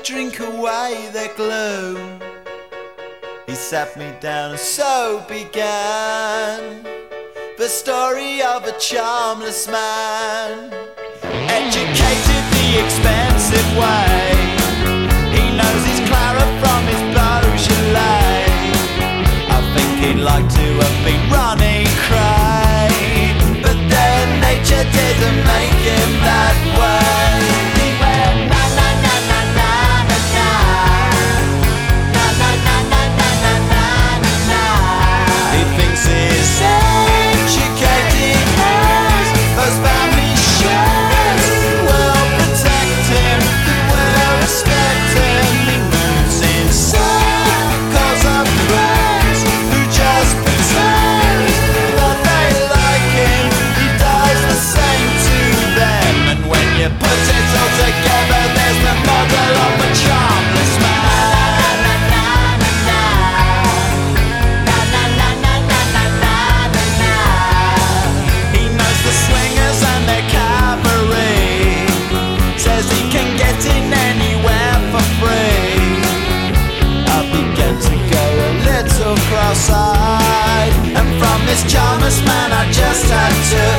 drink away their gloom. He sat me down and so began the story of a charmless man, educated the expensive way. He knows his Clara from his Beaujolais. I think he'd like to have been Ronnie Cray, but then nature didn't make him that way. He went na na na na na na na, na na na na na na na na. He thinks he's educated, has those family shares, will protect him, will respect him. He moves in circles of friends who just pretend that they like him. He does the same to them, and when you put it all together, there's the model of a charmless man. He knows the swingers and their cabaret, says he can get in anywhere for free. I began to go a little cross-eyed, and from this charmless man I just had to